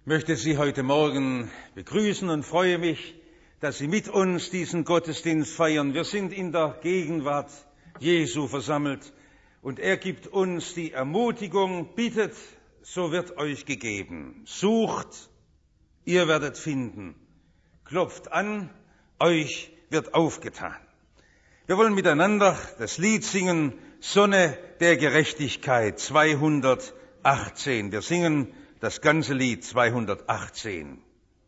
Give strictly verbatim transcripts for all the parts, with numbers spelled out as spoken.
Ich möchte Sie heute Morgen begrüßen und freue mich, dass Sie mit uns diesen Gottesdienst feiern. Wir sind in der Gegenwart Jesu versammelt und er gibt uns die Ermutigung: bittet, so wird euch gegeben. Sucht, ihr werdet finden. Klopft an, euch wird aufgetan. Wir wollen miteinander das Lied singen, Sonne der Gerechtigkeit, zweihundertachtzehn. Wir singen das ganze Lied zweihundertachtzehn.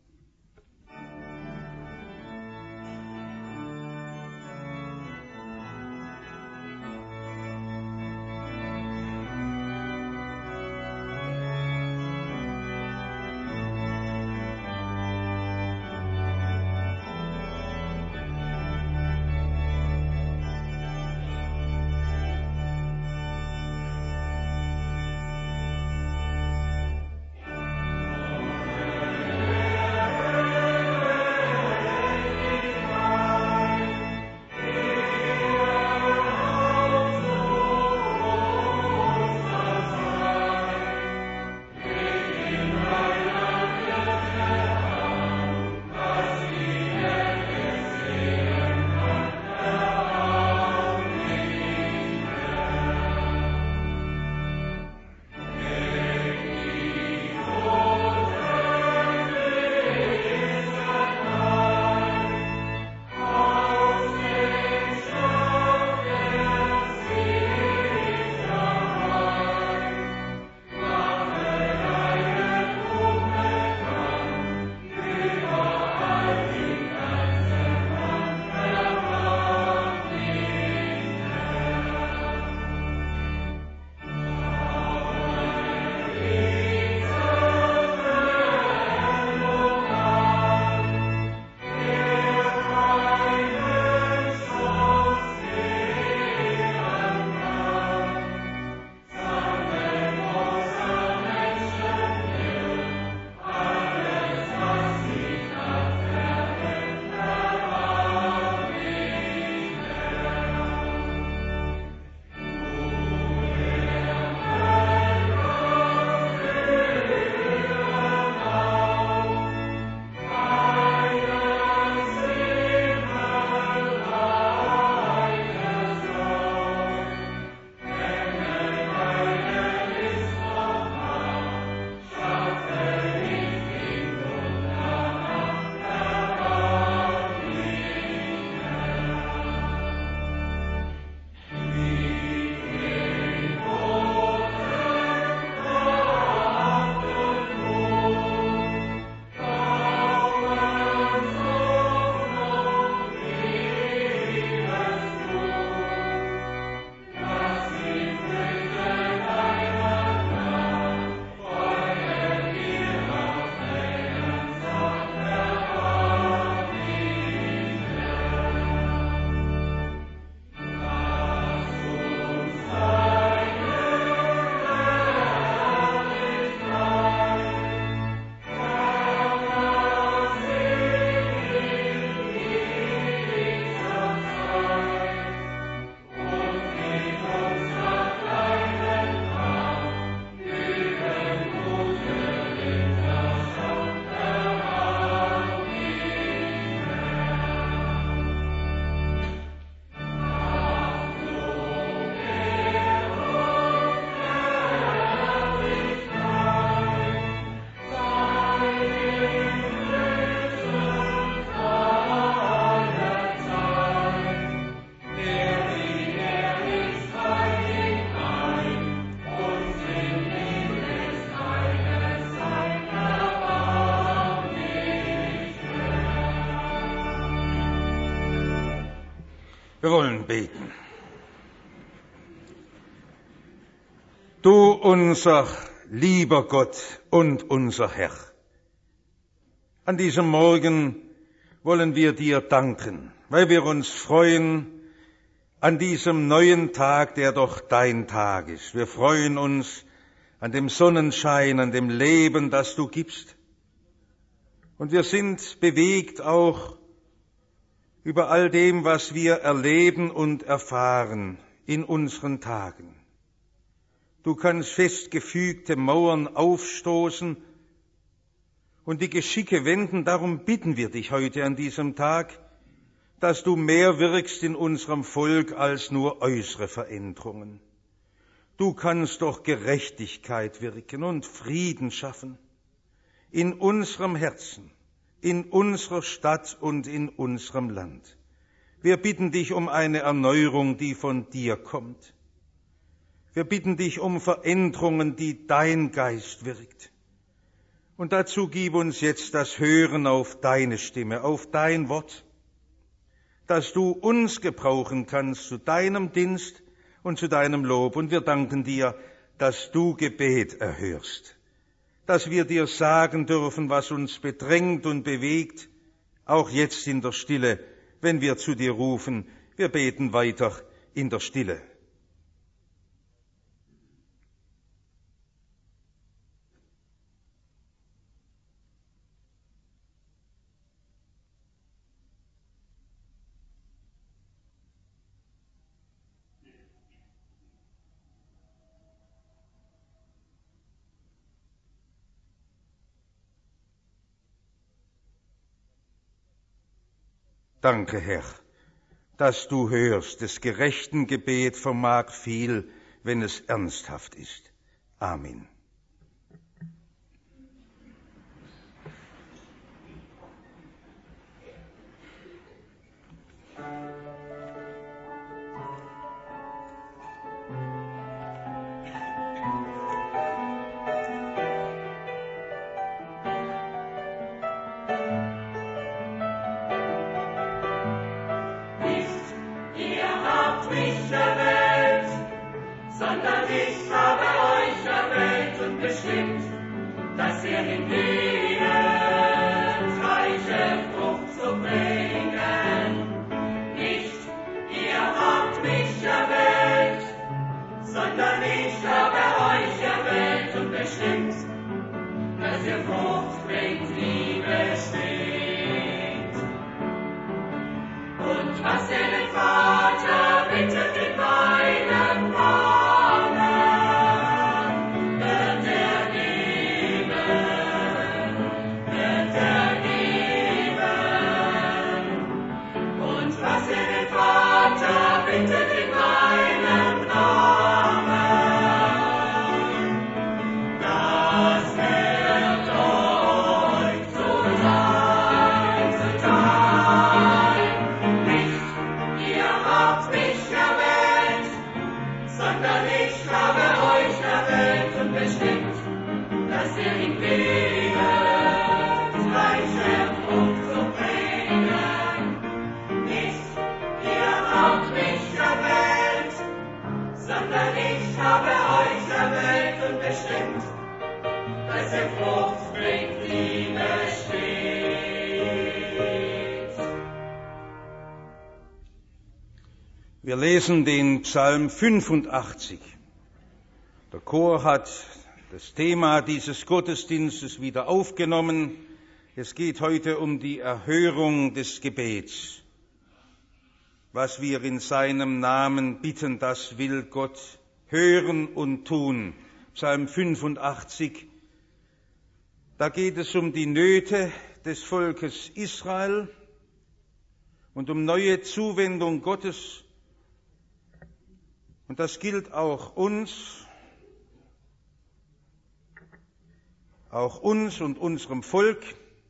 Wir wollen beten. Du, unser lieber Gott und unser Herr, an diesem Morgen wollen wir dir danken, weil wir uns freuen an diesem neuen Tag, der doch dein Tag ist. Wir freuen uns an dem Sonnenschein, an dem Leben, das du gibst. Und wir sind bewegt auch über all dem, was wir erleben und erfahren in unseren Tagen. Du kannst festgefügte Mauern aufstoßen und die Geschicke wenden. Darum bitten wir dich heute an diesem Tag, dass du mehr wirkst in unserem Volk als nur äußere Veränderungen. Du kannst doch Gerechtigkeit wirken und Frieden schaffen in unserem Herzen, in unserer Stadt und in unserem Land. Wir bitten dich um eine Erneuerung, die von dir kommt. Wir bitten dich um Veränderungen, die dein Geist wirkt. Und dazu gib uns jetzt das Hören auf deine Stimme, auf dein Wort, dass du uns gebrauchen kannst zu deinem Dienst und zu deinem Lob. Und wir danken dir, dass du Gebet erhörst, dass wir dir sagen dürfen, was uns bedrängt und bewegt, auch jetzt in der Stille, wenn wir zu dir rufen. Wir beten weiter in der Stille. Danke, Herr, dass du hörst. Des gerechten Gebet vermag viel, wenn es ernsthaft ist. Amen. Wir lesen den Psalm fünfundachtzig. Der Chor hat das Thema dieses Gottesdienstes wieder aufgenommen. Es geht heute um die Erhörung des Gebets. Was wir in seinem Namen bitten, das will Gott hören und tun. Psalm fünfundachtzig. Da geht es um die Nöte des Volkes Israel und um neue Zuwendung Gottes. Und das gilt auch uns, auch uns und unserem Volk.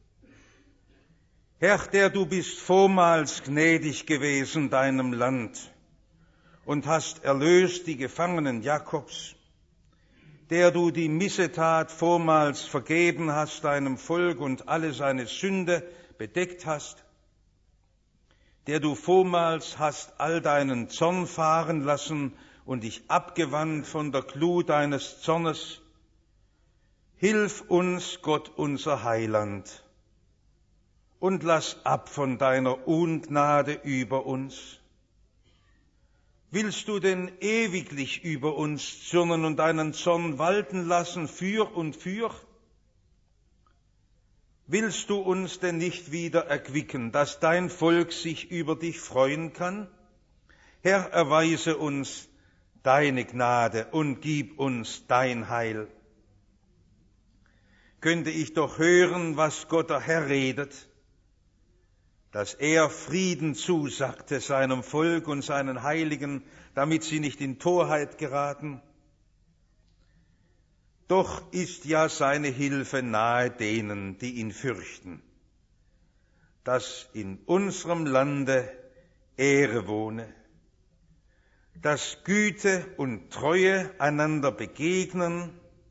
Herr, der du bist vormals gnädig gewesen deinem Land und hast erlöst die Gefangenen Jakobs, der du die Missetat vormals vergeben hast deinem Volk und alle seine Sünde bedeckt hast, der du vormals hast all deinen Zorn fahren lassen und dich abgewandt von der Glut deines Zornes. Hilf uns, Gott, unser Heiland, und lass ab von deiner Ungnade über uns. Willst du denn ewiglich über uns zürnen und deinen Zorn walten lassen für und für? Willst du uns denn nicht wieder erquicken, dass dein Volk sich über dich freuen kann? Herr, erweise uns deine Gnade und gib uns dein Heil. könnte ich doch hören, was Gott der Herr redet, dass er Frieden zusagte seinem Volk und seinen Heiligen, damit sie nicht in Torheit geraten. Doch ist ja seine Hilfe nahe denen, die ihn fürchten, dass in unserem Lande Ehre wohne, dass Güte und Treue einander begegnen,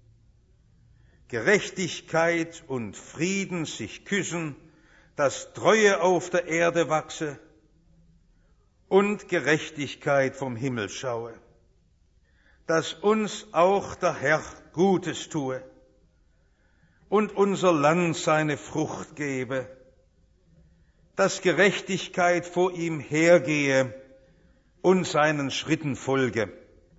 Gerechtigkeit und Frieden sich küssen, dass Treue auf der Erde wachse und Gerechtigkeit vom Himmel schaue, dass uns auch der Herr Gutes tue und unser Land seine Frucht gebe, dass Gerechtigkeit vor ihm hergehe und seinen Schritten folge.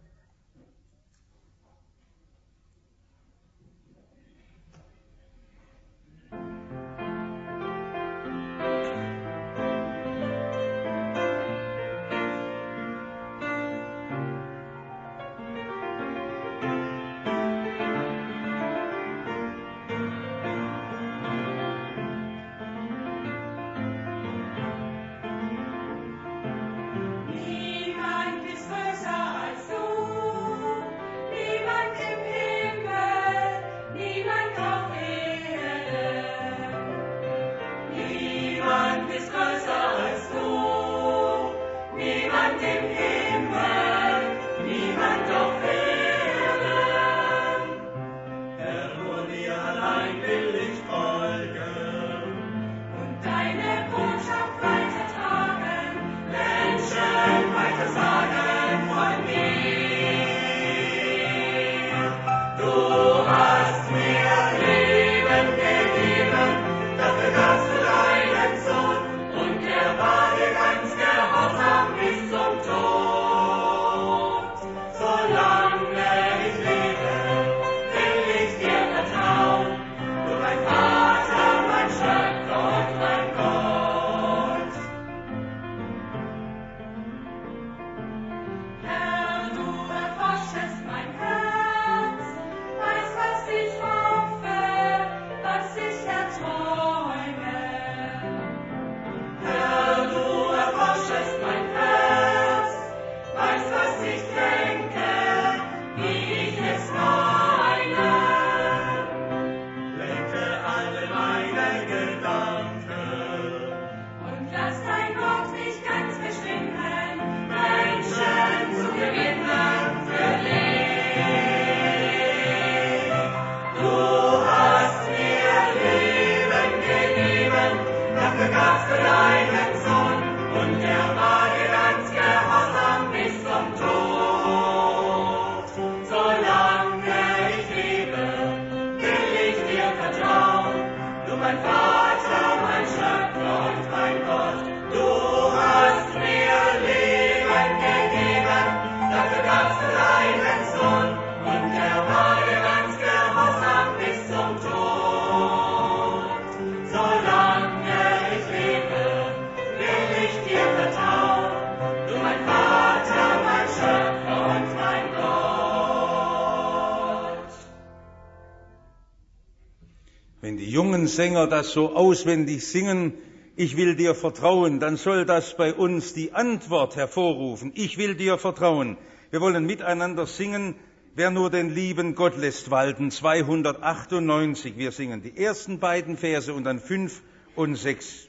Wenn die jungen Sänger das so auswendig singen, ich will dir vertrauen, dann soll das bei uns die Antwort hervorrufen. Ich will dir vertrauen. Wir wollen miteinander singen, wer nur den lieben Gott lässt walten. zweihundertachtundneunzig. Wir singen die ersten beiden Verse und dann fünf und sechs.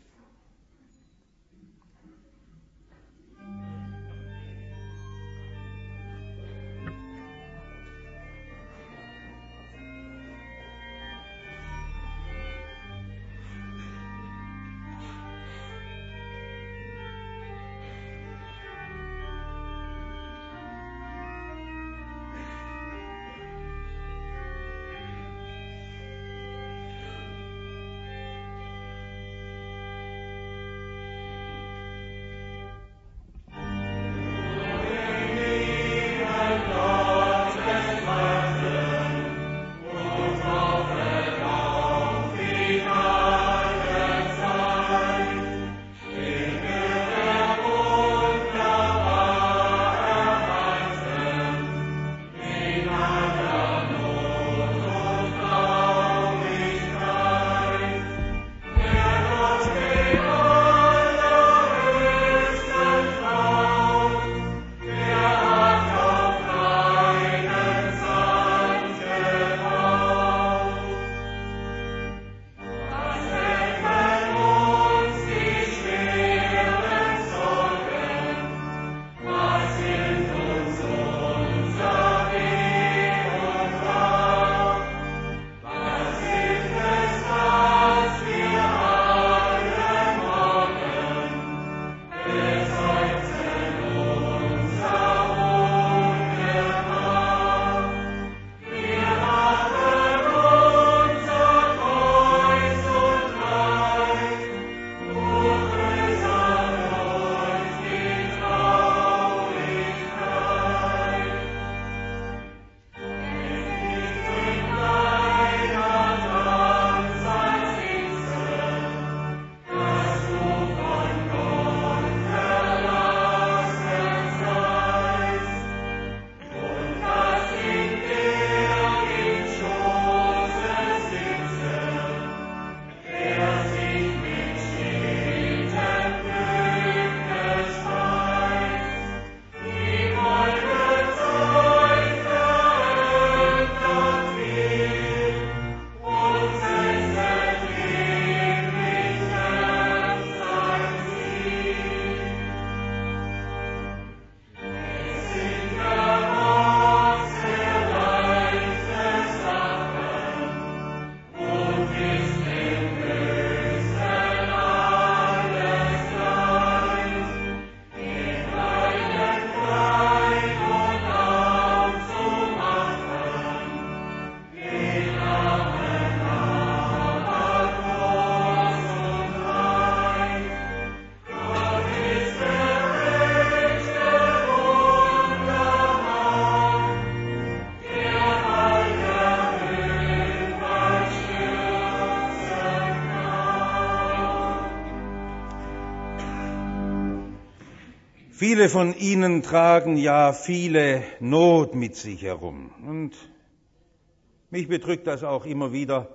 Viele von ihnen tragen ja viele Not mit sich herum. Und mich bedrückt das auch immer wieder,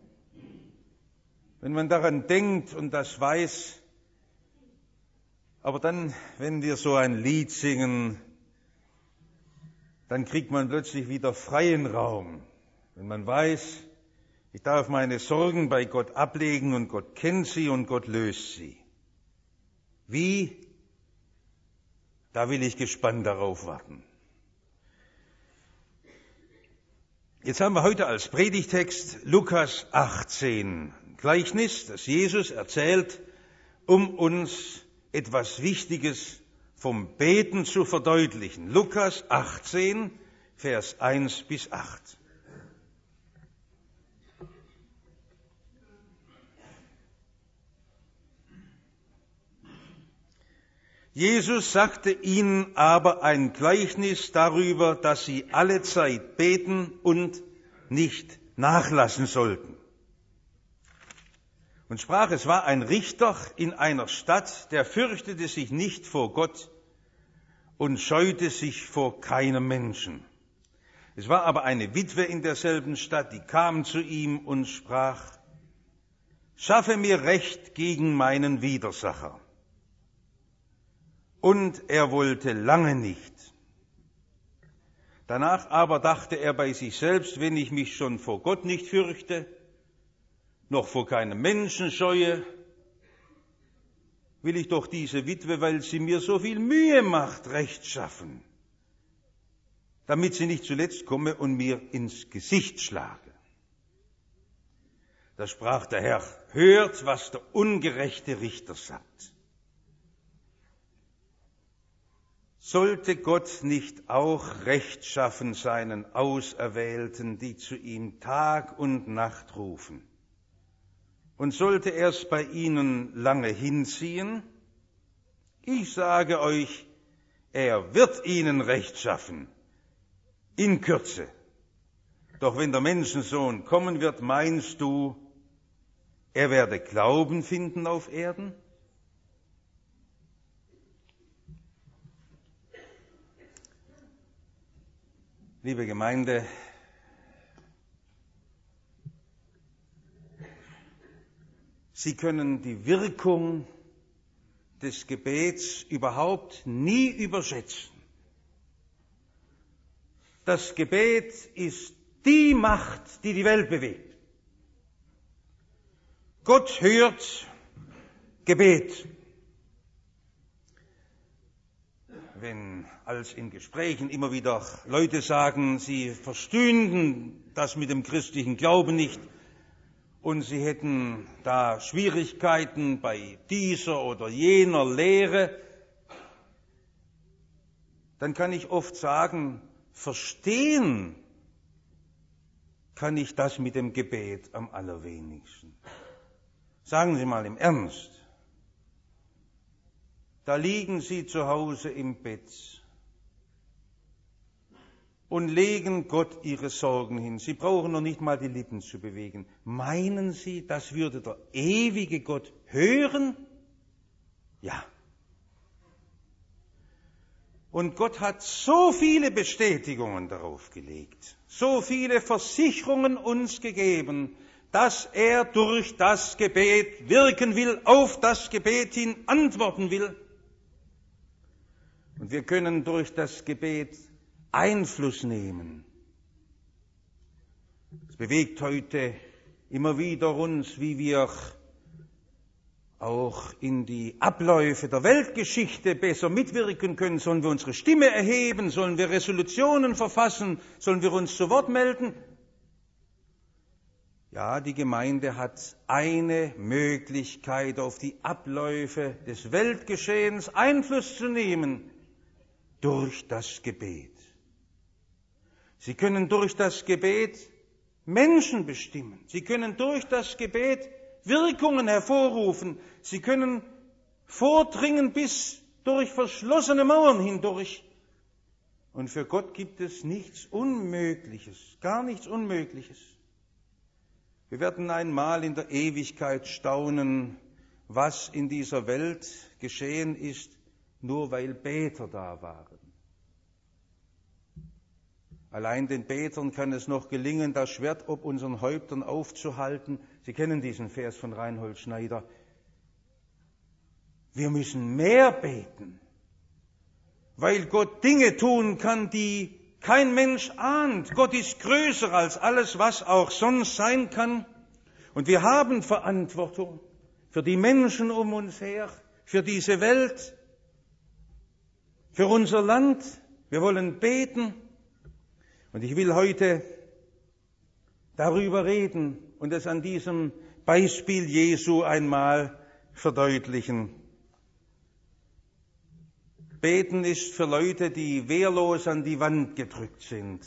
wenn man daran denkt und das weiß. Aber dann, wenn wir so ein Lied singen, dann kriegt man plötzlich wieder freien Raum. Wenn man weiß, ich darf meine Sorgen bei Gott ablegen und Gott kennt sie und Gott löst sie. Wie? Da will ich gespannt darauf warten. Jetzt haben wir heute als Predigtext Lukas achtzehn, Gleichnis, das Jesus erzählt, um uns etwas Wichtiges vom Beten zu verdeutlichen. Lukas achtzehn, Vers eins bis acht. Jesus sagte ihnen aber ein Gleichnis darüber, dass sie alle Zeit beten und nicht nachlassen sollten. Und sprach, es war ein Richter in einer Stadt, der fürchtete sich nicht vor Gott und scheute sich vor keinem Menschen. Es war aber eine Witwe in derselben Stadt, die kam zu ihm und sprach, schaffe mir Recht gegen meinen Widersacher. Und er wollte lange nicht. Danach aber dachte er bei sich selbst, wenn ich mich schon vor Gott nicht fürchte, noch vor keinem Menschen scheue, will ich doch diese Witwe, weil sie mir so viel Mühe macht, Recht schaffen, damit sie nicht zuletzt komme und mir ins Gesicht schlage. Da sprach der Herr, hört, was der ungerechte Richter sagt. Sollte Gott nicht auch Recht schaffen seinen Auserwählten, die zu ihm Tag und Nacht rufen? Und sollte er es bei ihnen lange hinziehen? Ich sage euch, er wird ihnen Recht schaffen, in Kürze. Doch wenn der Menschensohn kommen wird, meinst du, er werde Glauben finden auf Erden? Liebe Gemeinde, Sie können die Wirkung des Gebets überhaupt nie überschätzen. Das Gebet ist die Macht, die die Welt bewegt. Gott hört Gebet. Wenn als in Gesprächen immer wieder Leute sagen, sie verstünden das mit dem christlichen Glauben nicht und sie hätten da Schwierigkeiten bei dieser oder jener Lehre, dann kann ich oft sagen, verstehen kann ich das mit dem Gebet am allerwenigsten. Sagen Sie mal im Ernst. Da liegen Sie zu Hause im Bett und legen Gott Ihre Sorgen hin. Sie brauchen noch nicht mal die Lippen zu bewegen. Meinen Sie, das würde der ewige Gott hören? Ja. Und Gott hat so viele Bestätigungen darauf gelegt, so viele Versicherungen uns gegeben, dass er durch das Gebet wirken will, auf das Gebet hin antworten will. Und wir können durch das Gebet Einfluss nehmen. Es bewegt heute immer wieder uns, wie wir auch in die Abläufe der Weltgeschichte besser mitwirken können. Sollen wir unsere Stimme erheben? Sollen wir Resolutionen verfassen? Sollen wir uns zu Wort melden? Ja, die Gemeinde hat eine Möglichkeit, auf die Abläufe des Weltgeschehens Einfluss zu nehmen. Durch das Gebet. Sie können durch das Gebet Menschen bestimmen. Sie können durch das Gebet Wirkungen hervorrufen. Sie können vordringen bis durch verschlossene Mauern hindurch. Und für Gott gibt es nichts Unmögliches, gar nichts Unmögliches. Wir werden einmal in der Ewigkeit staunen, was in dieser Welt geschehen ist, nur weil Beter da waren. Allein den Betern kann es noch gelingen, das Schwert ob unseren Häuptern aufzuhalten. Sie kennen diesen Vers von Reinhold Schneider. Wir müssen mehr beten, weil Gott Dinge tun kann, die kein Mensch ahnt. Gott ist größer als alles, was auch sonst sein kann. Und wir haben Verantwortung für die Menschen um uns her, für diese Welt, für unser Land. Wir wollen beten. Und ich will heute darüber reden und es an diesem Beispiel Jesu einmal verdeutlichen. Beten ist für Leute, die wehrlos an die Wand gedrückt sind.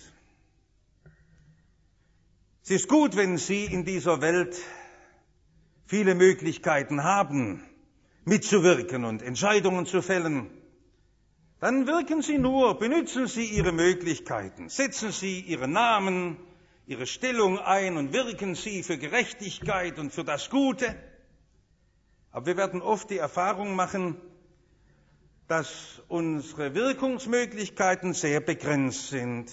Es ist gut, wenn Sie in dieser Welt viele Möglichkeiten haben, mitzuwirken und Entscheidungen zu fällen. Dann wirken Sie nur, benutzen Sie Ihre Möglichkeiten, setzen Sie Ihren Namen, Ihre Stellung ein und wirken Sie für Gerechtigkeit und für das Gute. Aber wir werden oft die Erfahrung machen, dass unsere Wirkungsmöglichkeiten sehr begrenzt sind.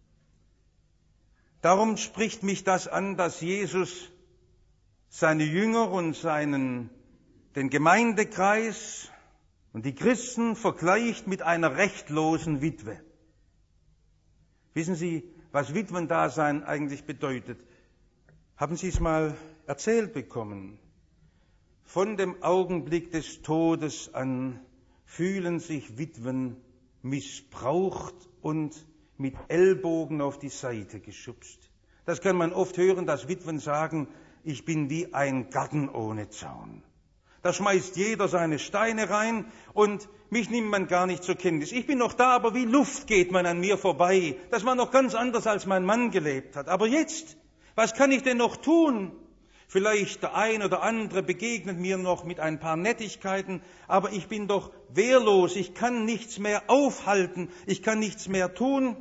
Darum spricht mich das an, dass Jesus seine Jünger und seinen, den Gemeindekreis und die Christen vergleicht mit einer rechtlosen Witwe. Wissen Sie, was Witwendasein eigentlich bedeutet? Haben Sie es mal erzählt bekommen? Von dem Augenblick des Todes an fühlen sich Witwen missbraucht und mit Ellbogen auf die Seite geschubst. Das kann man oft hören, dass Witwen sagen, ich bin wie ein Garten ohne Zaun. Da schmeißt jeder seine Steine rein und mich nimmt man gar nicht zur Kenntnis. Ich bin noch da, aber wie Luft geht man an mir vorbei. Das war noch ganz anders, als mein Mann gelebt hat. Aber jetzt, was kann ich denn noch tun? Vielleicht der ein oder andere begegnet mir noch mit ein paar Nettigkeiten, aber ich bin doch wehrlos. Ich kann nichts mehr aufhalten. Ich kann nichts mehr tun.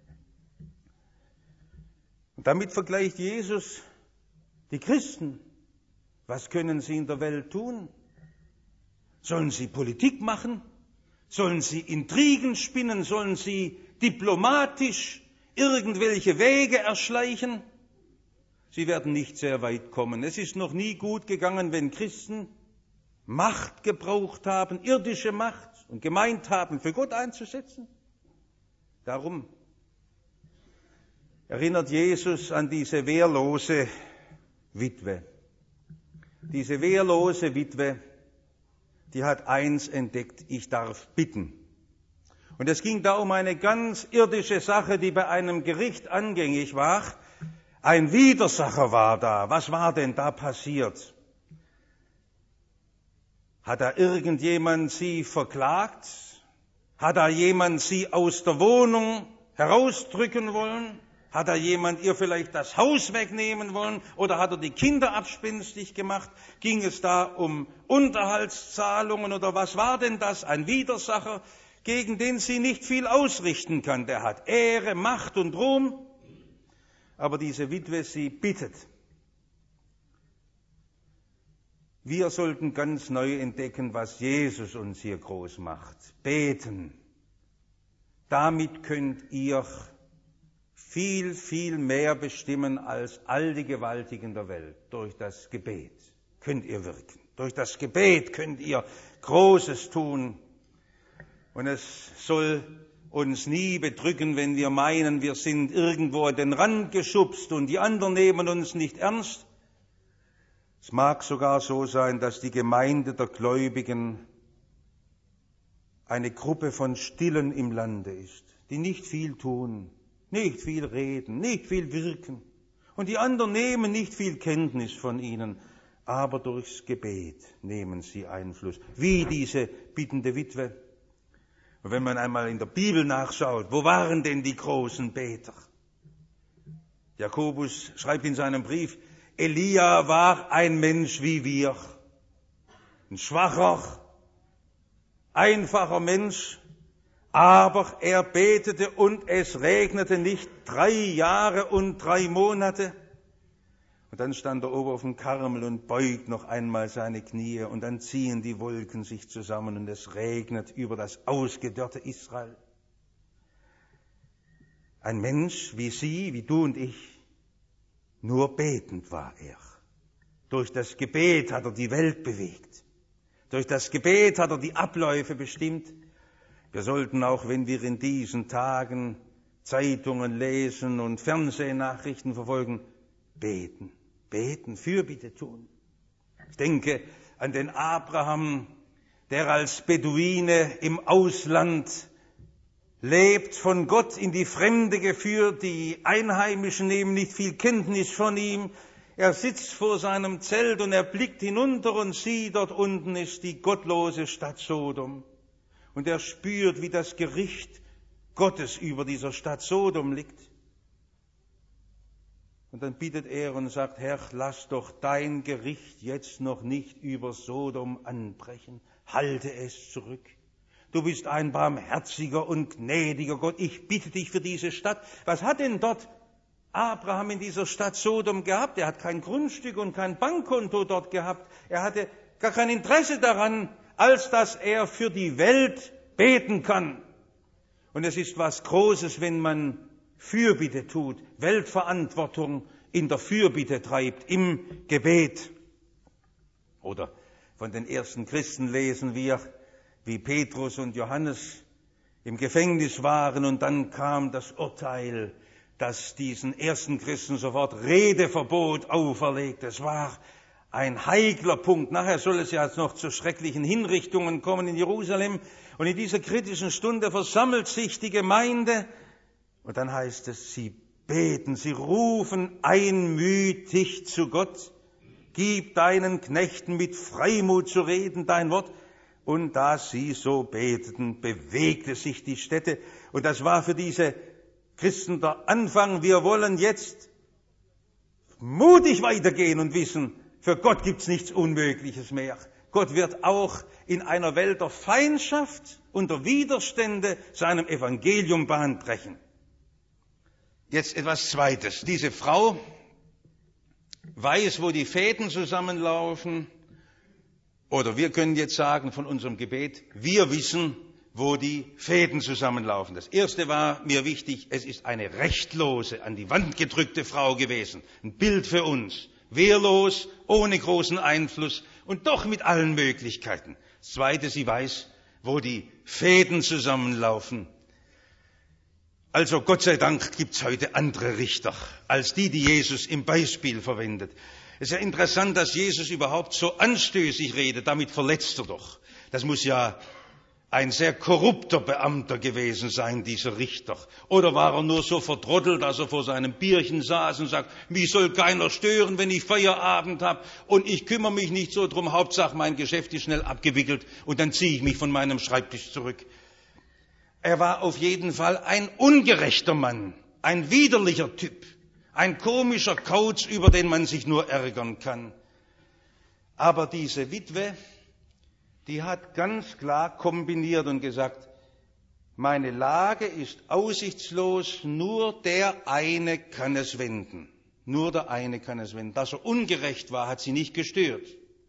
Und damit vergleicht Jesus die Christen. Was können sie in der Welt tun? Sollen sie Politik machen? Sollen sie Intrigen spinnen? Sollen sie diplomatisch irgendwelche Wege erschleichen? Sie werden nicht sehr weit kommen. Es ist noch nie gut gegangen, wenn Christen Macht gebraucht haben, irdische Macht, und gemeint haben, für Gott einzusetzen. Darum erinnert Jesus an diese wehrlose Witwe. Diese wehrlose Witwe, die hat eins entdeckt: ich darf bitten. Und es ging da um eine ganz irdische Sache, die bei einem Gericht angängig war. Ein Widersacher war da. Was war denn da passiert? Hat da irgendjemand sie verklagt? Hat da jemand sie aus der Wohnung herausdrücken wollen? Hat da jemand ihr vielleicht das Haus wegnehmen wollen? Oder hat er die Kinder abspenstig gemacht? Ging es da um Unterhaltszahlungen oder was war denn das? Ein Widersacher, gegen den sie nicht viel ausrichten kann. Der hat Ehre, Macht und Ruhm. Aber diese Witwe, sie bittet. Wir sollten ganz neu entdecken, was Jesus uns hier groß macht. Beten. Damit könnt ihr viel, viel mehr bestimmen als all die Gewaltigen der Welt. Durch das Gebet könnt ihr wirken. Durch das Gebet könnt ihr Großes tun. Und es soll uns nie bedrücken, wenn wir meinen, wir sind irgendwo an den Rand geschubst und die anderen nehmen uns nicht ernst. Es mag sogar so sein, dass die Gemeinde der Gläubigen eine Gruppe von Stillen im Lande ist, die nicht viel tun, nicht viel reden, nicht viel wirken. Und die anderen nehmen nicht viel Kenntnis von ihnen, aber durchs Gebet nehmen sie Einfluss, wie diese bittende Witwe. Und wenn man einmal in der Bibel nachschaut, wo waren denn die großen Beter? Jakobus schreibt in seinem Brief, Elia war ein Mensch wie wir, ein schwacher, einfacher Mensch, aber er betete und es regnete nicht drei Jahre und drei Monate. Und dann stand er oben auf dem Karmel und beugt noch einmal seine Knie und dann ziehen die Wolken sich zusammen und es regnet über das ausgedörrte Israel. Ein Mensch wie Sie, wie du und ich, nur betend war er. Durch das Gebet hat er die Welt bewegt. Durch das Gebet hat er die Abläufe bestimmt. Wir sollten auch, wenn wir in diesen Tagen Zeitungen lesen und Fernsehnachrichten verfolgen, beten. Beten, Fürbitte tun. Ich denke an den Abraham, der als Beduine im Ausland lebt, von Gott in die Fremde geführt, die Einheimischen nehmen nicht viel Kenntnis von ihm. Er sitzt vor seinem Zelt und er blickt hinunter und sieht, dort unten ist die gottlose Stadt Sodom. Und er spürt, wie das Gericht Gottes über dieser Stadt Sodom liegt. Und dann bittet er und sagt, Herr, lass doch dein Gericht jetzt noch nicht über Sodom anbrechen. Halte es zurück. Du bist ein barmherziger und gnädiger Gott. Ich bitte dich für diese Stadt. Was hat denn dort Abraham in dieser Stadt Sodom gehabt? Er hat kein Grundstück und kein Bankkonto dort gehabt. Er hatte gar kein Interesse daran, als dass er für die Welt beten kann. Und es ist was Großes, wenn man Fürbitte tut, Weltverantwortung in der Fürbitte treibt, im Gebet. Oder von den ersten Christen lesen wir, wie Petrus und Johannes im Gefängnis waren und dann kam das Urteil, das diesen ersten Christen sofort Redeverbot auferlegt. Es war ein heikler Punkt. Nachher soll es ja noch zu schrecklichen Hinrichtungen kommen in Jerusalem. Und in dieser kritischen Stunde versammelt sich die Gemeinde. Und dann heißt es, sie beten, sie rufen einmütig zu Gott. Gib deinen Knechten mit Freimut zu reden dein Wort. Und da sie so beteten, bewegte sich die Stätte. Und das war für diese Christen der Anfang. Wir wollen jetzt mutig weitergehen und wissen, für Gott gibt's nichts Unmögliches mehr. Gott wird auch in einer Welt der Feindschaft und der Widerstände seinem Evangelium Bahn brechen. Jetzt etwas Zweites. Diese Frau weiß, wo die Fäden zusammenlaufen. Oder wir können jetzt sagen von unserem Gebet, wir wissen, wo die Fäden zusammenlaufen. Das erste war mir wichtig, es ist eine rechtlose, an die Wand gedrückte Frau gewesen. Ein Bild für uns. Wehrlos, ohne großen Einfluss und doch mit allen Möglichkeiten. Das zweite, sie weiß, wo die Fäden zusammenlaufen. Also Gott sei Dank gibt's heute andere Richter, als die, die Jesus im Beispiel verwendet. Es ist ja interessant, dass Jesus überhaupt so anstößig redet, damit verletzt er doch. Das muss ja ein sehr korrupter Beamter gewesen sein, dieser Richter. Oder war er nur so verdrottelt, dass er vor seinem Bierchen saß und sagt, mich soll keiner stören, wenn ich Feierabend habe und ich kümmere mich nicht so drum, Hauptsache mein Geschäft ist schnell abgewickelt und dann ziehe ich mich von meinem Schreibtisch zurück. Er war auf jeden Fall ein ungerechter Mann, ein widerlicher Typ, ein komischer Kauz, über den man sich nur ärgern kann. Aber diese Witwe, die hat ganz klar kombiniert und gesagt, meine Lage ist aussichtslos, nur der eine kann es wenden. Nur der eine kann es wenden. Dass er ungerecht war, hat sie nicht gestört.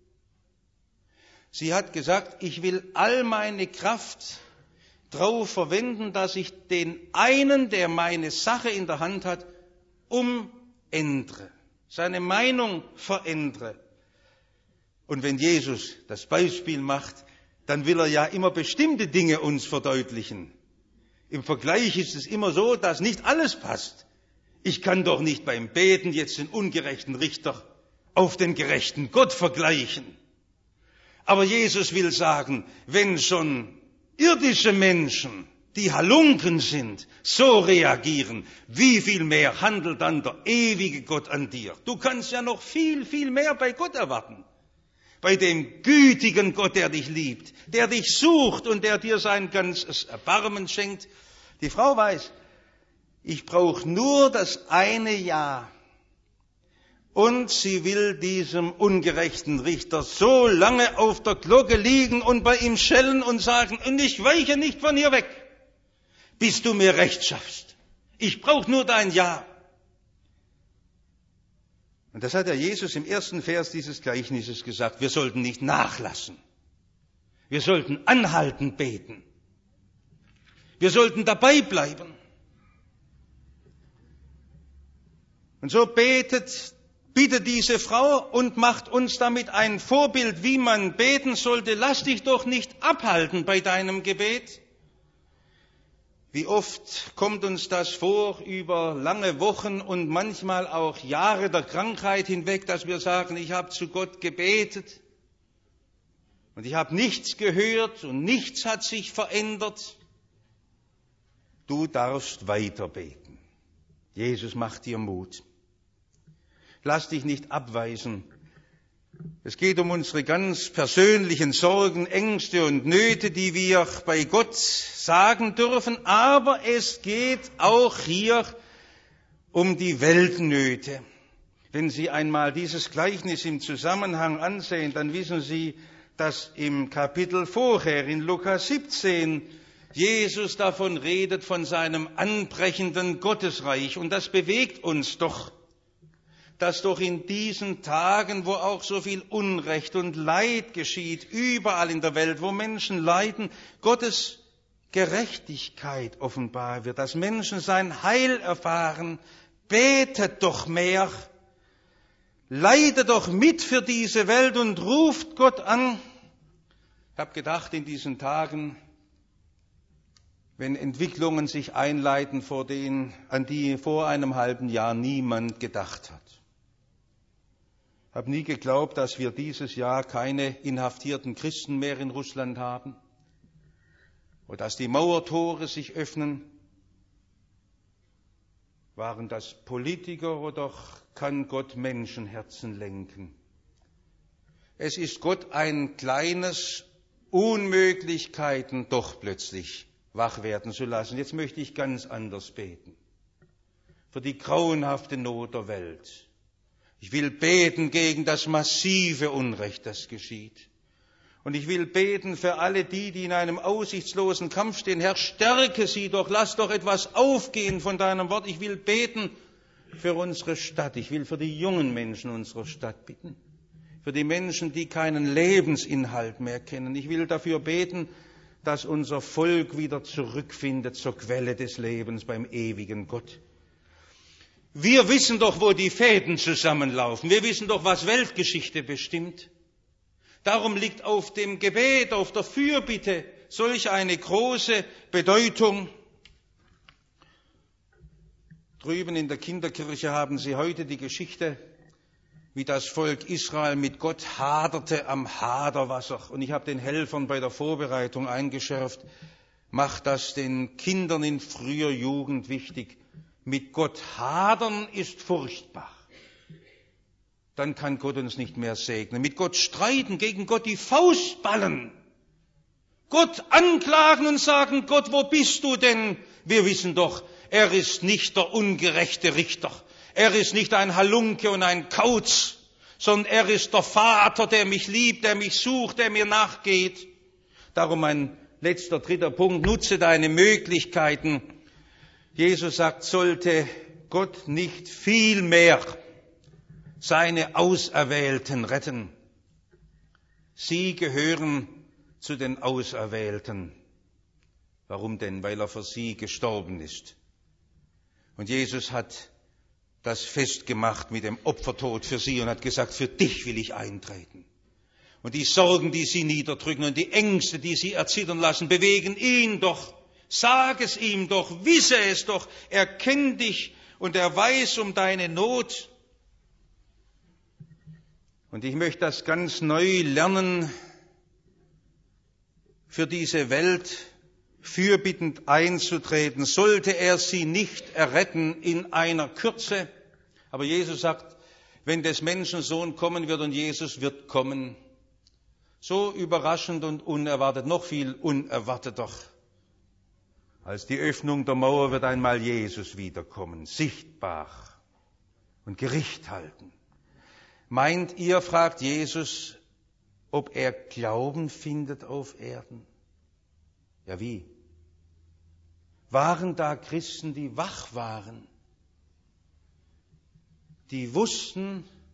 Sie hat gesagt, ich will all meine Kraft drauf verwenden, dass ich den einen, der meine Sache in der Hand hat, umändere, seine Meinung verändere. Und wenn Jesus das Beispiel macht, dann will er ja immer bestimmte Dinge uns verdeutlichen. Im Vergleich ist es immer so, dass nicht alles passt. Ich kann doch nicht beim Beten jetzt den ungerechten Richter auf den gerechten Gott vergleichen. Aber Jesus will sagen, wenn schon irdische Menschen, die Halunken sind, so reagieren, wie viel mehr handelt dann der ewige Gott an dir? Du kannst ja noch viel, viel mehr bei Gott erwarten. Bei dem gütigen Gott, der dich liebt, der dich sucht und der dir sein ganzes Erbarmen schenkt. Die Frau weiß, ich brauche nur das eine Ja. Und sie will diesem ungerechten Richter so lange auf der Glocke liegen und bei ihm schellen und sagen, und ich weiche nicht von hier weg, bis du mir Recht schaffst. Ich brauche nur dein Ja. Und das hat ja Jesus im ersten Vers dieses Gleichnisses gesagt. Wir sollten nicht nachlassen. Wir sollten anhaltend beten. Wir sollten dabei bleiben. Und so betet, bittet diese Frau und macht uns damit ein Vorbild, wie man beten sollte. Lass dich doch nicht abhalten bei deinem Gebet. Wie oft kommt uns das vor über lange Wochen und manchmal auch Jahre der Krankheit hinweg, dass wir sagen, ich habe zu Gott gebetet und ich habe nichts gehört und nichts hat sich verändert. Du darfst weiter beten. Jesus macht dir Mut. Lass dich nicht abweisen. Es geht um unsere ganz persönlichen Sorgen, Ängste und Nöte, die wir bei Gott sagen dürfen. Aber es geht auch hier um die Weltnöte. Wenn Sie einmal dieses Gleichnis im Zusammenhang ansehen, dann wissen Sie, dass im Kapitel vorher, in Lukas siebzehn, Jesus davon redet, von seinem anbrechenden Gottesreich. Und das bewegt uns doch, dass doch in diesen Tagen, wo auch so viel Unrecht und Leid geschieht, überall in der Welt, wo Menschen leiden, Gottes Gerechtigkeit offenbar wird, dass Menschen sein Heil erfahren. Betet doch mehr, leidet doch mit für diese Welt und ruft Gott an. Ich habe gedacht, in diesen Tagen, wenn Entwicklungen sich einleiten, vor denen, an die vor einem halben Jahr niemand gedacht hat. Ich habe nie geglaubt, dass wir dieses Jahr keine inhaftierten Christen mehr in Russland haben oder dass die Mauertore sich öffnen. Waren das Politiker oder kann Gott Menschenherzen lenken? Es ist Gott ein kleines Unmöglichkeiten doch plötzlich wach werden zu lassen. Jetzt möchte ich ganz anders beten. Für die grauenhafte Not der Welt. Ich will beten gegen das massive Unrecht, das geschieht. Und ich will beten für alle die, die in einem aussichtslosen Kampf stehen. Herr, stärke sie doch, lass doch etwas aufgehen von deinem Wort. Ich will beten für unsere Stadt. Ich will für die jungen Menschen unserer Stadt bitten. Für die Menschen, die keinen Lebensinhalt mehr kennen. Ich will dafür beten, dass unser Volk wieder zurückfindet zur Quelle des Lebens beim ewigen Gott. Wir wissen doch, wo die Fäden zusammenlaufen. Wir wissen doch, was Weltgeschichte bestimmt. Darum liegt auf dem Gebet, auf der Fürbitte solch eine große Bedeutung. Drüben in der Kinderkirche haben Sie heute die Geschichte, wie das Volk Israel mit Gott haderte am Haderwasser. Und ich habe den Helfern bei der Vorbereitung eingeschärft, macht das den Kindern in früher Jugend wichtig. Mit Gott hadern ist furchtbar. Dann kann Gott uns nicht mehr segnen. Mit Gott streiten, gegen Gott die Faust ballen. Gott anklagen und sagen, Gott, wo bist du denn? Wir wissen doch, er ist nicht der ungerechte Richter. Er ist nicht ein Halunke und ein Kauz, sondern er ist der Vater, der mich liebt, der mich sucht, der mir nachgeht. Darum ein letzter, dritter Punkt, nutze deine Möglichkeiten. Jesus sagt, sollte Gott nicht viel mehr seine Auserwählten retten? Sie gehören zu den Auserwählten. Warum denn? Weil er für sie gestorben ist. Und Jesus hat das festgemacht mit dem Opfertod für sie und hat gesagt, für dich will ich eintreten. Und die Sorgen, die sie niederdrücken und die Ängste, die sie erzittern lassen, bewegen ihn doch. Sag es ihm doch, wisse es doch. Er kennt dich und er weiß um deine Not. Und ich möchte das ganz neu lernen, für diese Welt fürbittend einzutreten, sollte er sie nicht erretten in einer Kürze. Aber Jesus sagt, wenn des Menschen Sohn kommen wird, und Jesus wird kommen, so überraschend und unerwartet, noch viel unerwarteter, als die Öffnung der Mauer wird einmal Jesus wiederkommen, sichtbar und Gericht halten. Meint ihr, fragt Jesus, ob er Glauben findet auf Erden? Ja, wie? Waren da Christen, die wach waren, die wussten,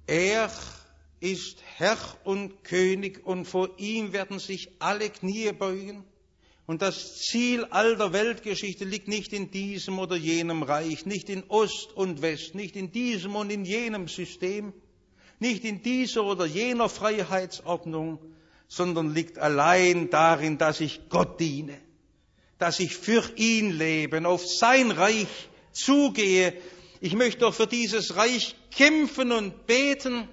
Er ist Herr und König und vor ihm werden sich alle Knie beugen. Und das Ziel all der Weltgeschichte liegt nicht in diesem oder jenem Reich, nicht in Ost und West, nicht in diesem und in jenem System, nicht in dieser oder jener Freiheitsordnung, sondern liegt allein darin, dass ich Gott diene, dass ich für ihn lebe, auf sein Reich zugehe. Ich möchte doch für dieses Reich kämpfen und beten.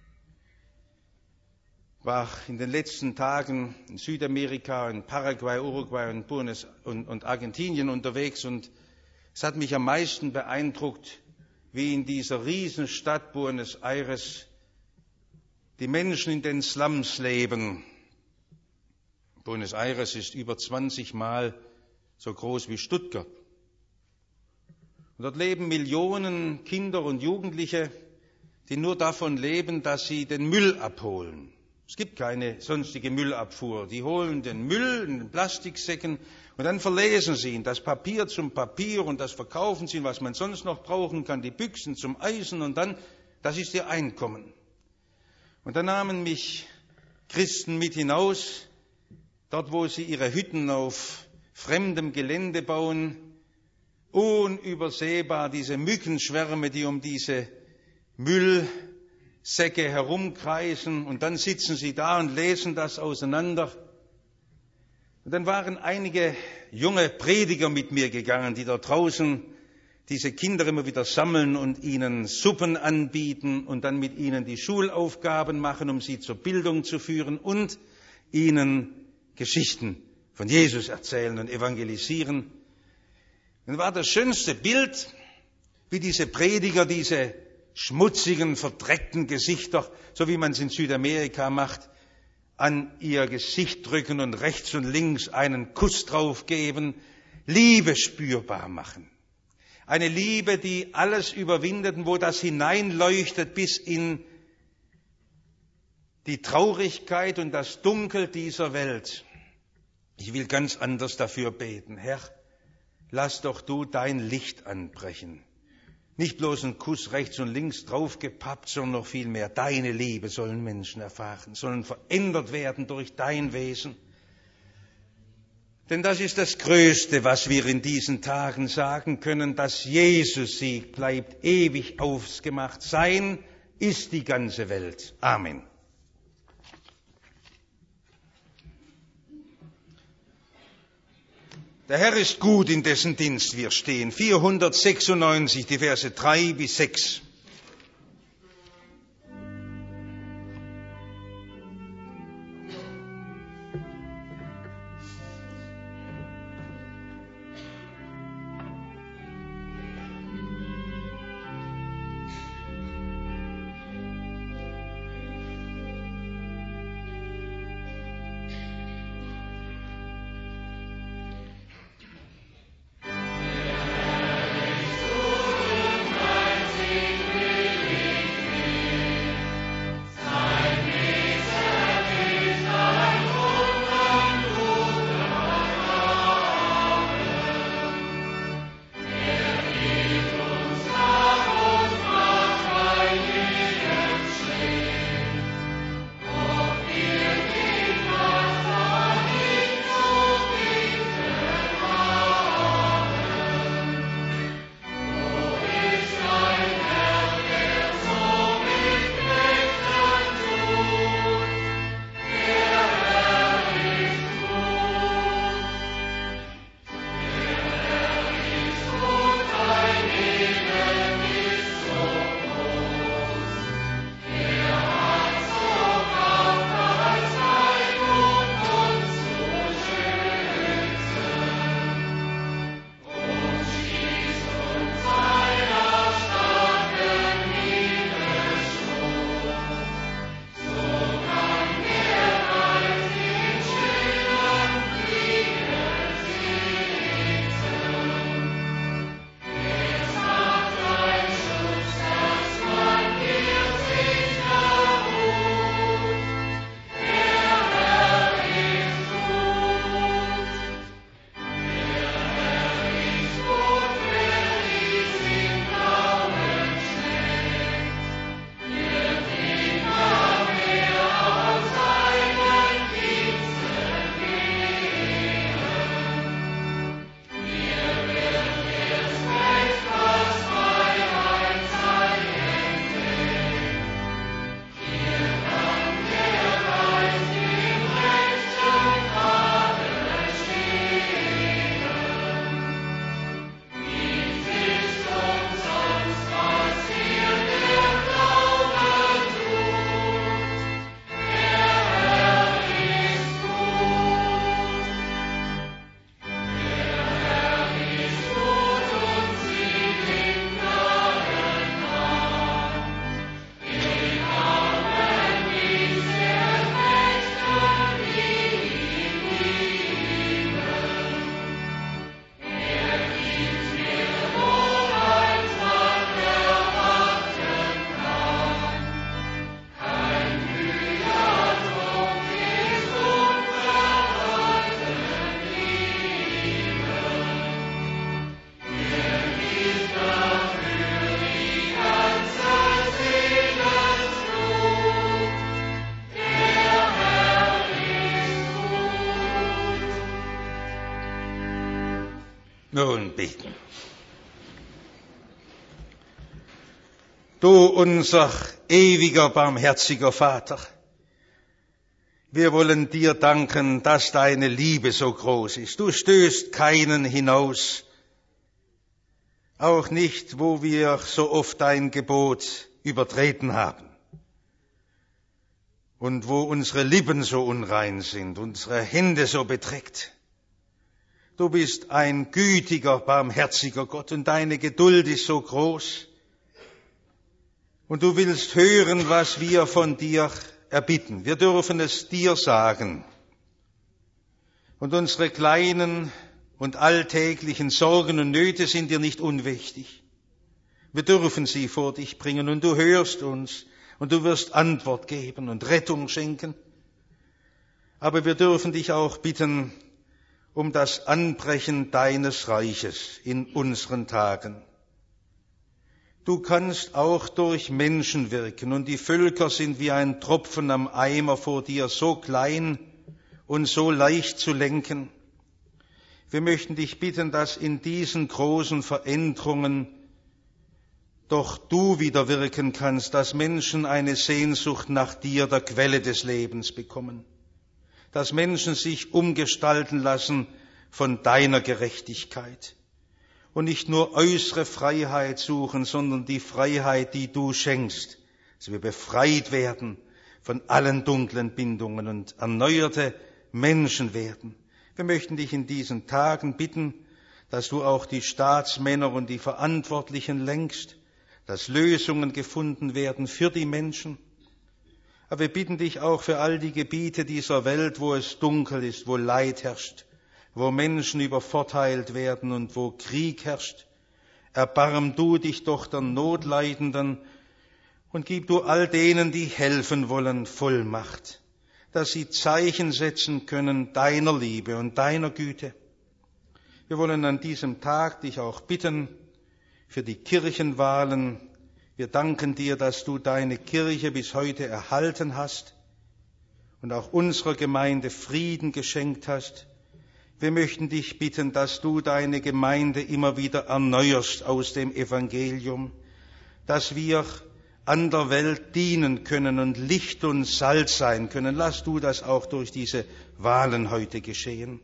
Ich war in den letzten Tagen in Südamerika, in Paraguay, Uruguay und, Buenos und, und Argentinien unterwegs und es hat mich am meisten beeindruckt, wie in dieser Riesenstadt Buenos Aires die Menschen in den Slums leben. Buenos Aires ist über zwanzig Mal so groß wie Stuttgart. Und dort leben Millionen Kinder und Jugendliche, die nur davon leben, dass sie den Müll abholen. Es gibt keine sonstige Müllabfuhr. Die holen den Müll in den Plastiksäcken und dann verlesen sie ihn, das Papier zum Papier und das verkaufen sie, was man sonst noch brauchen kann, die Büchsen zum Eisen und dann, das ist ihr Einkommen. Und dann nahmen mich Christen mit hinaus, dort wo sie ihre Hütten auf fremdem Gelände bauen, unübersehbar diese Mückenschwärme, die um diese Müllsäcke herumkreisen und dann sitzen sie da und lesen das auseinander. Und dann waren einige junge Prediger mit mir gegangen, die da draußen diese Kinder immer wieder sammeln und ihnen Suppen anbieten und dann mit ihnen die Schulaufgaben machen, um sie zur Bildung zu führen und ihnen Geschichten von Jesus erzählen und evangelisieren. Dann war das schönste Bild, wie diese Prediger, diese schmutzigen, verdreckten Gesichter, so wie man es in Südamerika macht, an ihr Gesicht drücken und rechts und links einen Kuss drauf geben, Liebe spürbar machen. Eine Liebe, die alles überwindet und wo das hineinleuchtet bis in die Traurigkeit und das Dunkel dieser Welt. Ich will ganz anders dafür beten. Herr, lass doch du dein Licht anbrechen. Nicht bloß ein Kuss rechts und links draufgepappt, sondern noch viel mehr deine Liebe sollen Menschen erfahren, sollen verändert werden durch dein Wesen. Denn das ist das Größte, was wir in diesen Tagen sagen können, dass Jesus Sieg bleibt ewig ausgemacht. Sein ist die ganze Welt. Amen. Der Herr ist gut, in dessen Dienst wir stehen. vierhundertsechsundneunzig, die Verse drei bis sechs. Sing beten. Du, unser ewiger, barmherziger Vater, wir wollen dir danken, dass deine Liebe so groß ist. Du stößt keinen hinaus, auch nicht, wo wir so oft dein Gebot übertreten haben und wo unsere Lippen so unrein sind, unsere Hände so betreckt. Du bist ein gütiger, barmherziger Gott und deine Geduld ist so groß. Und du willst hören, was wir von dir erbitten. Wir dürfen es dir sagen. Und unsere kleinen und alltäglichen Sorgen und Nöte sind dir nicht unwichtig. Wir dürfen sie vor dich bringen und du hörst uns und du wirst Antwort geben und Rettung schenken. Aber wir dürfen dich auch bitten um das Anbrechen deines Reiches in unseren Tagen. Du kannst auch durch Menschen wirken und die Völker sind wie ein Tropfen am Eimer vor dir, so klein und so leicht zu lenken. Wir möchten dich bitten, dass in diesen großen Veränderungen doch du wieder wirken kannst, dass Menschen eine Sehnsucht nach dir, der Quelle des Lebens, bekommen, dass Menschen sich umgestalten lassen von deiner Gerechtigkeit. Und nicht nur äußere Freiheit suchen, sondern die Freiheit, die du schenkst, dass wir befreit werden von allen dunklen Bindungen und erneuerte Menschen werden. Wir möchten dich in diesen Tagen bitten, dass du auch die Staatsmänner und die Verantwortlichen lenkst, dass Lösungen gefunden werden für die Menschen. Aber wir bitten dich auch für all die Gebiete dieser Welt, wo es dunkel ist, wo Leid herrscht, wo Menschen übervorteilt werden und wo Krieg herrscht. Erbarm du dich doch der Notleidenden und gib du all denen, die helfen wollen, Vollmacht, dass sie Zeichen setzen können deiner Liebe und deiner Güte. Wir wollen an diesem Tag dich auch bitten für die Kirchenwahlen. Wir danken dir, dass du deine Kirche bis heute erhalten hast und auch unserer Gemeinde Frieden geschenkt hast. Wir möchten dich bitten, dass du deine Gemeinde immer wieder erneuerst aus dem Evangelium, dass wir an der Welt dienen können und Licht und Salz sein können. Lass du das auch durch diese Wahlen heute geschehen.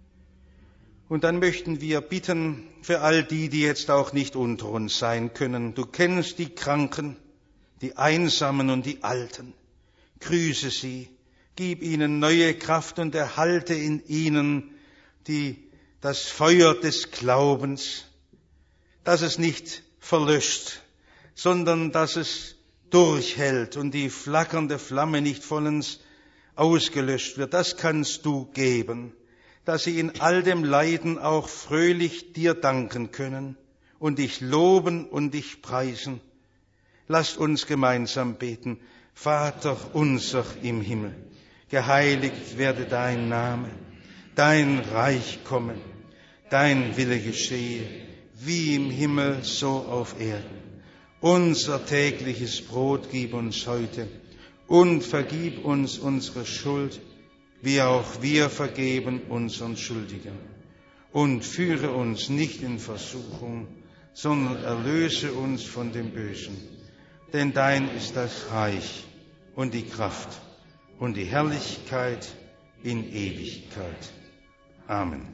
Und dann möchten wir bitten für all die, die jetzt auch nicht unter uns sein können. Du kennst die Kranken, die Einsamen und die Alten. Grüße sie, gib ihnen neue Kraft und erhalte in ihnen die, das Feuer des Glaubens, dass es nicht verlöscht, sondern dass es durchhält und die flackernde Flamme nicht vollends ausgelöscht wird. Das kannst du geben, dass sie in all dem Leiden auch fröhlich dir danken können und dich loben und dich preisen. Lasst uns gemeinsam beten. Vater unser im Himmel, geheiligt werde dein Name. Dein Reich komme, dein Wille geschehe, wie im Himmel, so auf Erden. Unser tägliches Brot gib uns heute und vergib uns unsere Schuld, wie auch wir vergeben unseren Schuldigen. Und führe uns nicht in Versuchung, sondern erlöse uns von dem Bösen. Denn dein ist das Reich und die Kraft und die Herrlichkeit in Ewigkeit. Amen.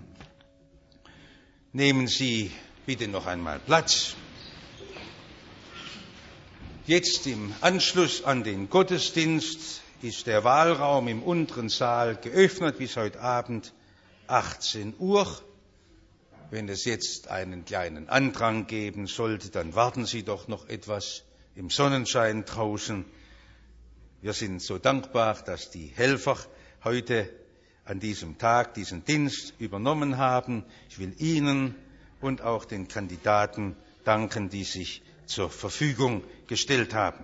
Nehmen Sie bitte noch einmal Platz. Jetzt im Anschluss an den Gottesdienst ist der Wahlraum im unteren Saal geöffnet bis heute Abend achtzehn Uhr. Wenn es jetzt einen kleinen Andrang geben sollte, dann warten Sie doch noch etwas im Sonnenschein draußen. Wir sind so dankbar, dass die Helfer heute an diesem Tag diesen Dienst übernommen haben. Ich will Ihnen und auch den Kandidaten danken, die sich zur Verfügung gestellt haben.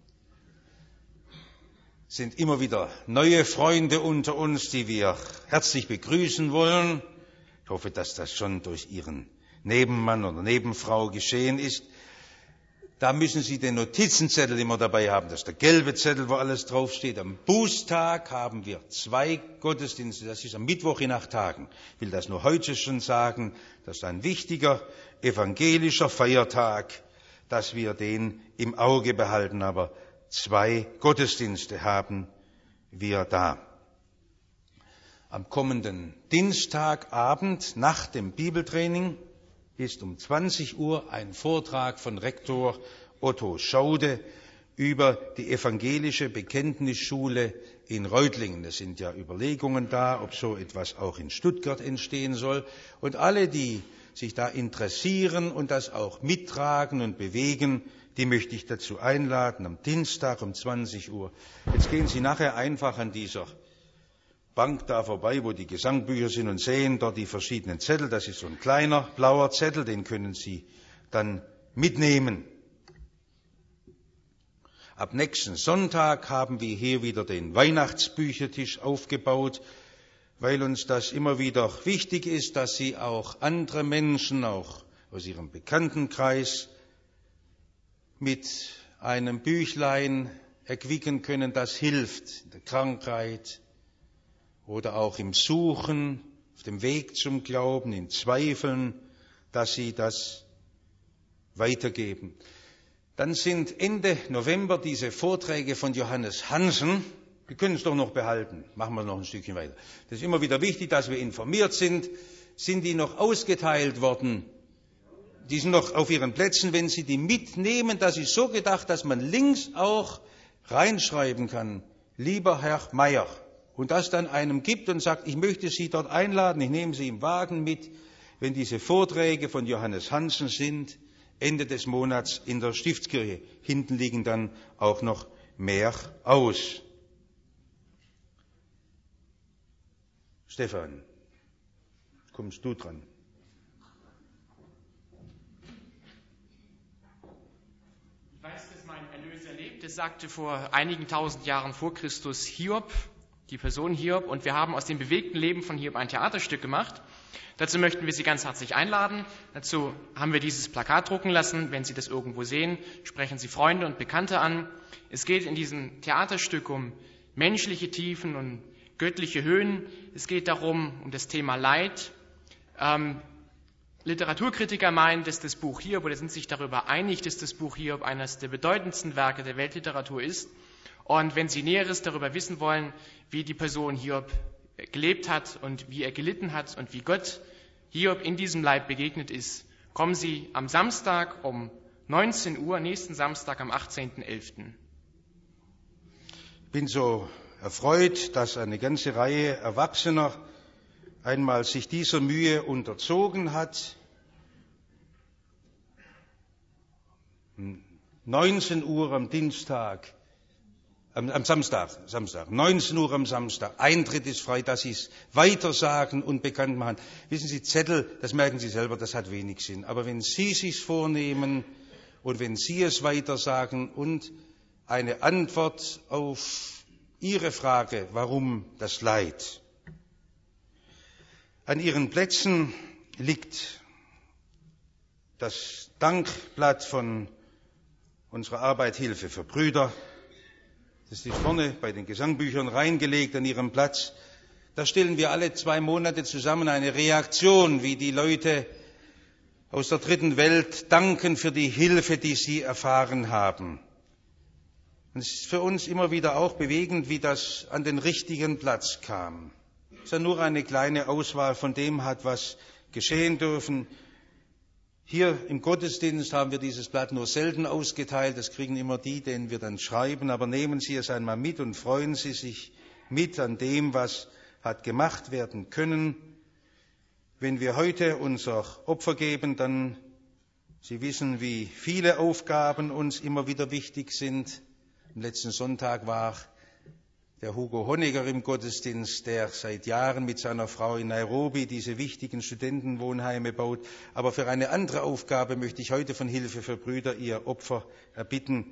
Es sind immer wieder neue Freunde unter uns, die wir herzlich begrüßen wollen. Ich hoffe, dass das schon durch Ihren Nebenmann oder Nebenfrau geschehen ist. Da müssen Sie den Notizenzettel immer dabei haben. Das ist der gelbe Zettel, wo alles draufsteht. Am Bußtag haben wir zwei Gottesdienste. Das ist am Mittwoch in acht Tagen. Ich will das nur heute schon sagen. Das ist ein wichtiger evangelischer Feiertag, dass wir den im Auge behalten. Aber zwei Gottesdienste haben wir da. Am kommenden Dienstagabend nach dem Bibeltraining ist um zwanzig Uhr ein Vortrag von Rektor Otto Schaude über die evangelische Bekenntnisschule in Reutlingen. Es sind ja Überlegungen da, ob so etwas auch in Stuttgart entstehen soll. Und alle, die sich da interessieren und das auch mittragen und bewegen, die möchte ich dazu einladen, am Dienstag um zwanzig Uhr. Jetzt gehen Sie nachher einfach an dieser Bank da vorbei, wo die Gesangbücher sind, und sehen dort die verschiedenen Zettel. Das ist so ein kleiner blauer Zettel, den können Sie dann mitnehmen. Ab nächsten Sonntag haben wir hier wieder den Weihnachtsbüchertisch aufgebaut, weil uns das immer wieder wichtig ist, dass Sie auch andere Menschen, auch aus Ihrem Bekanntenkreis, mit einem Büchlein erquicken können, das hilft in der Krankheit, oder auch im Suchen, auf dem Weg zum Glauben, in Zweifeln, dass Sie das weitergeben. Dann sind Ende November diese Vorträge von Johannes Hansen, wir können es doch noch behalten, machen wir noch ein Stückchen weiter. Das ist immer wieder wichtig, dass wir informiert sind. Sind die noch ausgeteilt worden? Die sind noch auf ihren Plätzen. Wenn Sie die mitnehmen, das ist so gedacht, dass man links auch reinschreiben kann, lieber Herr Meier, und das dann einem gibt und sagt, ich möchte Sie dort einladen, ich nehme Sie im Wagen mit, wenn diese Vorträge von Johannes Hansen sind, Ende des Monats in der Stiftskirche. Hinten liegen dann auch noch mehr aus. Stefan, kommst du dran? Ich weiß, dass mein Erlöser lebt. Das sagte vor einigen tausend Jahren vor Christus Hiob, die Person Hiob, und wir haben aus dem bewegten Leben von Hiob ein Theaterstück gemacht. Dazu möchten wir Sie ganz herzlich einladen. Dazu haben wir dieses Plakat drucken lassen. Wenn Sie das irgendwo sehen, sprechen Sie Freunde und Bekannte an. Es geht in diesem Theaterstück um menschliche Tiefen und göttliche Höhen. Es geht darum, um das Thema Leid. Ähm, Literaturkritiker meinen, dass das Buch Hiob, oder sind sich darüber einig, dass das Buch Hiob eines der bedeutendsten Werke der Weltliteratur ist. Und wenn Sie Näheres darüber wissen wollen, wie die Person Hiob gelebt hat und wie er gelitten hat und wie Gott Hiob in diesem Leid begegnet ist, kommen Sie am Samstag um neunzehn Uhr, nächsten Samstag am achtzehnten elften Ich bin so erfreut, dass eine ganze Reihe Erwachsener einmal sich dieser Mühe unterzogen hat. neunzehn Uhr am Dienstag, am, am Samstag, Samstag, neunzehn Uhr am Samstag, Eintritt ist frei, dass Sie es weitersagen und bekannt machen. Wissen Sie, Zettel, das merken Sie selber, das hat wenig Sinn. Aber wenn Sie es sich vornehmen und wenn Sie es weitersagen und eine Antwort auf Ihre Frage, warum das Leid. An Ihren Plätzen liegt das Dankblatt von unserer Arbeit Hilfe für Brüder. Das ist vorne bei den Gesangbüchern reingelegt an Ihrem Platz. Da stellen wir alle zwei Monate zusammen eine Reaktion, wie die Leute aus der dritten Welt danken für die Hilfe, die sie erfahren haben. Und es ist für uns immer wieder auch bewegend, wie das an den richtigen Platz kam. Es ist ja nur eine kleine Auswahl von dem hat, was geschehen dürfen. Hier im Gottesdienst haben wir dieses Blatt nur selten ausgeteilt. Das kriegen immer die, denen wir dann schreiben. Aber nehmen Sie es einmal mit und freuen Sie sich mit an dem, was hat gemacht werden können. Wenn wir heute unser Opfer geben, dann, Sie wissen, wie viele Aufgaben uns immer wieder wichtig sind. Am letzten Sonntag war der Hugo Honegger im Gottesdienst, der seit Jahren mit seiner Frau in Nairobi diese wichtigen Studentenwohnheime baut. Aber für eine andere Aufgabe möchte ich heute von Hilfe für Brüder ihr Opfer erbitten.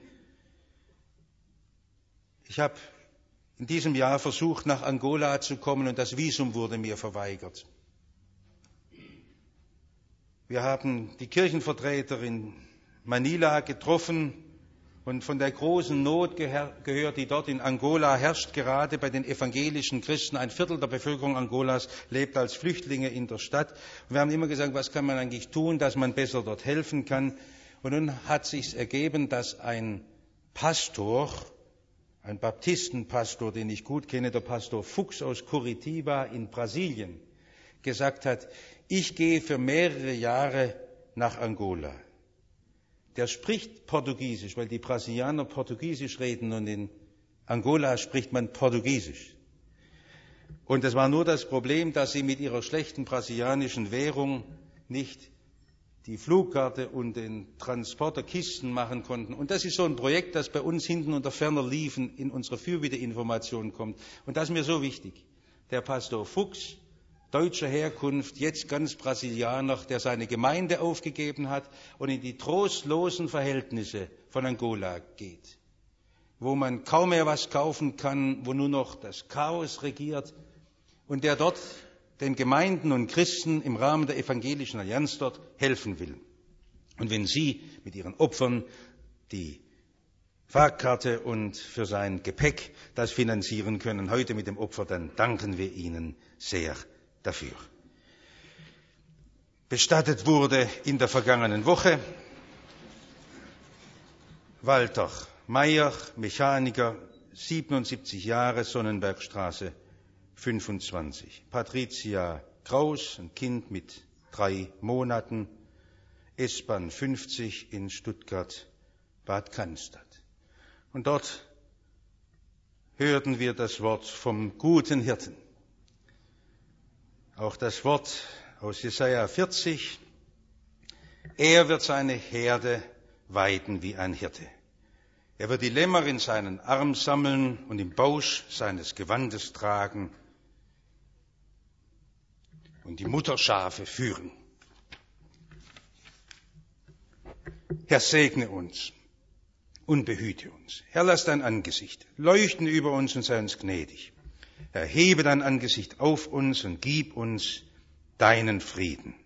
Ich habe in diesem Jahr versucht, nach Angola zu kommen und das Visum wurde mir verweigert. Wir haben die Kirchenvertreter in Manila getroffen und von der großen Not gehört, die dort in Angola herrscht, gerade bei den evangelischen Christen. Ein Viertel der Bevölkerung Angolas lebt als Flüchtlinge in der Stadt. Und wir haben immer gesagt, was kann man eigentlich tun, dass man besser dort helfen kann. Und nun hat sich ergeben, dass ein Pastor, ein Baptistenpastor, den ich gut kenne, der Pastor Fuchs aus Curitiba in Brasilien, gesagt hat, ich gehe für mehrere Jahre nach Angola. Der spricht Portugiesisch, weil die Brasilianer Portugiesisch reden und in Angola spricht man Portugiesisch. Und es war nur das Problem, dass sie mit ihrer schlechten brasilianischen Währung nicht die Flugkarte und den Transporter Kisten machen konnten. Und das ist so ein Projekt, das bei uns hinten unter ferner Liefen in unsere Fürbitteinformation kommt. Und das ist mir so wichtig. Der Pastor Fuchs, deutscher Herkunft, jetzt ganz Brasilianer, der seine Gemeinde aufgegeben hat und in die trostlosen Verhältnisse von Angola geht, wo man kaum mehr was kaufen kann, wo nur noch das Chaos regiert, und der dort den Gemeinden und Christen im Rahmen der evangelischen Allianz dort helfen will. Und wenn Sie mit Ihren Opfern die Fahrkarte und für sein Gepäck das finanzieren können, heute mit dem Opfer, dann danken wir Ihnen sehr dafür. Bestattet wurde in der vergangenen Woche Walter Meyer, Mechaniker, siebenundsiebzig Jahre, Sonnenbergstraße fünfundzwanzig. Patricia Kraus, ein Kind mit drei Monaten, S-Bahn fünfzig in Stuttgart-Bad Cannstatt. Und dort hörten wir das Wort vom guten Hirten. Auch das Wort aus Jesaja vierzig. Er wird seine Herde weiden wie ein Hirte. Er wird die Lämmer in seinen Arm sammeln und im Bausch seines Gewandes tragen und die Mutterschafe führen. Herr, segne uns und behüte uns. Herr, lass dein Angesicht leuchten über uns und sei uns gnädig. Erhebe dein Angesicht auf uns und gib uns deinen Frieden.